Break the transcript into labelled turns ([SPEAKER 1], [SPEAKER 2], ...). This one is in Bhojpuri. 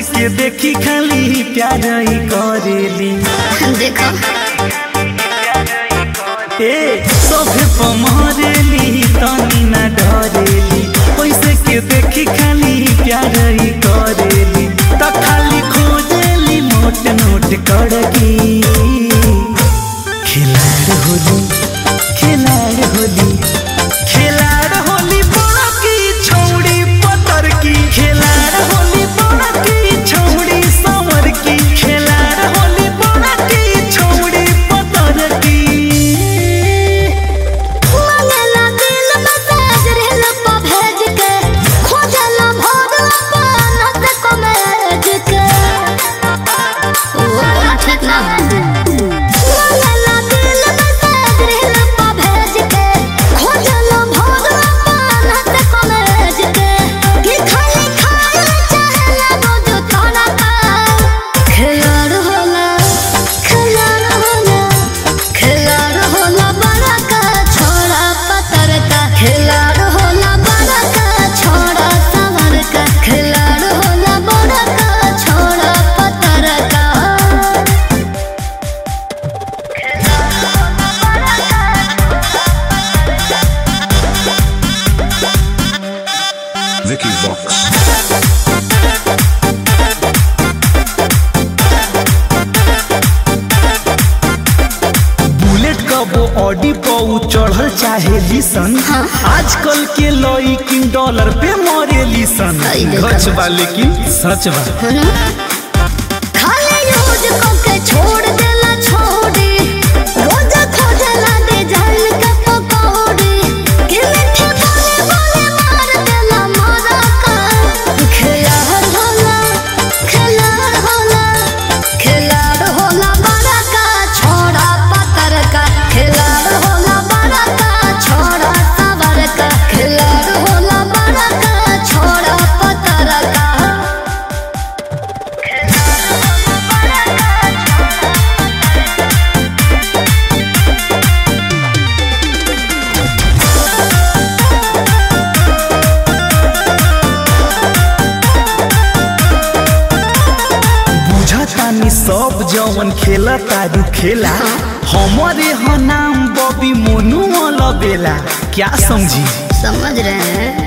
[SPEAKER 1] के देखी खाली प्यार ही करेली।
[SPEAKER 2] देखो
[SPEAKER 1] सभे पमरेली तनी ना डरेली, पैसे के देखी खाली प्यार ही करेली। त खाली खोजेली मोट नोट कड़की। खिलाड़ होली खिलाड़ होली खिलाड़ होली बड़ा की छौड़ी पतर की। खिलाड़ होली बड़ा की छौड़ी संवर की। खिलाड़ होली बड़ा की छौड़ी पतर की।
[SPEAKER 2] मंगला दिल मसाज रेल पा भेज के खोजला भोग अपन से कमेज के। वो ठीक ना मंगला दिल मसाज रेल पा भेज के खोजला भोग अपन से कमेज के। कि खाली खाए चाहला रोज तोरा का। खिलाड़ होला खिलाड़ होला खिलाड़ होला बड़ा का छोड़ा पतर का। खिलाड़ होला बड़ा का छोड़ा संवर का। खिलाड़ होला बड़ा का छोड़ा पतर का।
[SPEAKER 3] Vicky Vox.
[SPEAKER 1] बुलेट कबो ऑडी पऊ चढ़ल चाहे लिसन। आजकल के लइकिन डॉलर पे मरे लिसन।
[SPEAKER 2] सही देखा।
[SPEAKER 1] गच बा लेकिन सच बा।
[SPEAKER 2] खाली यूज करके छोड़ देला छोड़ी। रोज खोजला दे जान के पकौड़ी। कि मीठे बोले बोले मार देला मारा का। खिलाड़ होला खिलाड़ होला खिलाड़ होला बड़ा का छोड़ा पतर का। खिलाड़ होला बड़ा का छोड़ा संवर का। खिलाड़ होला बड़ा का छोड़ा पतर का।
[SPEAKER 1] बुझतानी सब जवन खेला तारू खेला। हमारे ह नाम बॉबी मोनू अलबेला। क्या समझी?
[SPEAKER 2] समझ रहे हैं।